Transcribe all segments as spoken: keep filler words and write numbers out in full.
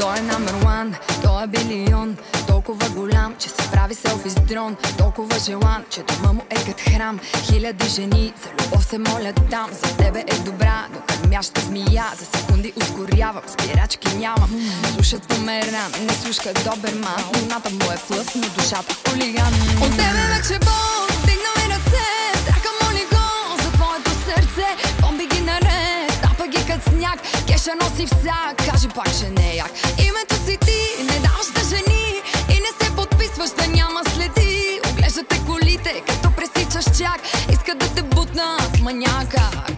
Той е номер one, той е билион. Толкова голям, че се прави селфи с дрон. Толкова желан, че дома му е кът храм. Хиляди жени за любов се молят там. За тебе е добра, но кърмяща змия. За секунди ускорявам, спирачки нямам. Слушат померан, не слушка доберман. Луната му е флъс, но душата хулиган. От тебе вече бол, дигна ми ръце. Страха моли го за твоето сърце. Бомби ги наред, тапа ги кът сняг. Кеша носи всяк, кажи пак, че не е як. Името си ти, не даваш да жени. И не се подписваш, да няма следи. Оглеждате колите, като пресичаш чак. Иска да те бутнат, ма някак.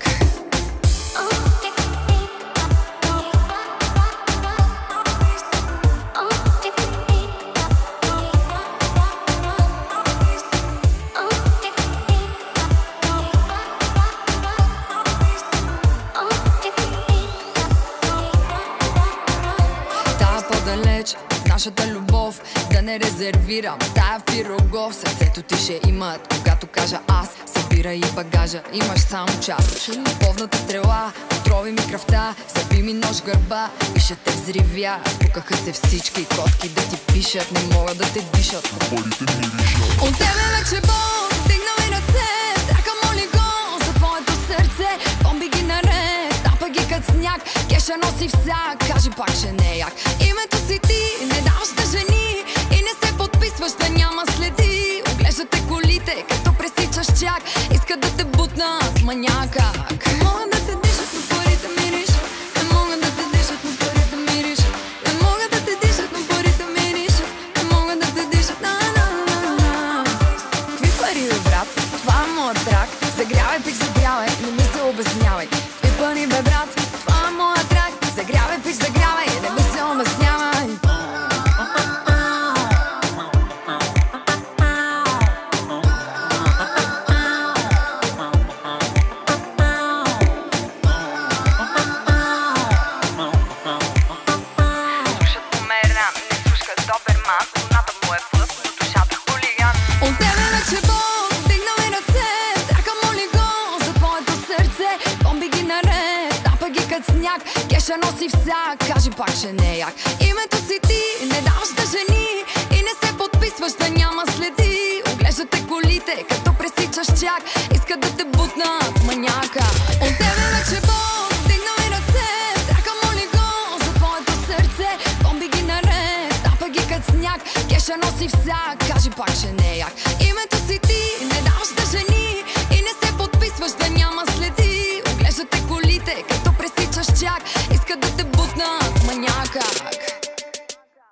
Нашата любов да не резервирам. Стая в Пирогов, сърцето ти ще имат. Когато кажа аз, събирай и багажа. Имаш само час. Любовната стрела отрови ми кръвта. Заби ми нож гърба и ще те взривя. Спукаха се всички котки да ти пишат. Не могат да те дишат. От тебе вече бол, дигна ми ръце. Страха моли го за твоето сърце. Бомби ги наред, тапа ги кът сняг. Кеша носи всяк, кажи пак, че не е як. Името си ти, не даваш да жени. И не се подписваш, да няма следи. Оглеждате колите, като пресичаш чак. Искат да те бутнат, ма някак. Могат да те дишат, но парите миришат. Не могат да те дишат, но парите миришат. Не могат да те дишат, но парите миришат. Не могат да те дишат, на-на-на-на. Какви пари, бе, брат? Това е моят трак. Загрявай, пик, загрявай, не ми се обяснявай. Какви пари, бе, брат? Това е моят трак. Загрявай, пич, загрявай, не ми се обяснявай. Слушат померан, не слушка доберман. Луната му е флъп, но душата хулиган. От тебе вече бол, дигна ми ръце. Страха моли го за твоето сърце. Бомби ги наред, тапа ги кът сняг. Кеша носи всяк, кажи пак, че не е як. Името си ти, не даваш да жени. И не се подписваш, да няма следи. Оглеждате колите, като пресичаш чак. Искат да те бутнат, ма някак. От тебе вече бол, дигна ми ръце. Страха моли го за твоето сърце. Бомби ги наред, тапа ги кът сняг. Кеша носи всяк, кажи пак, че не е як.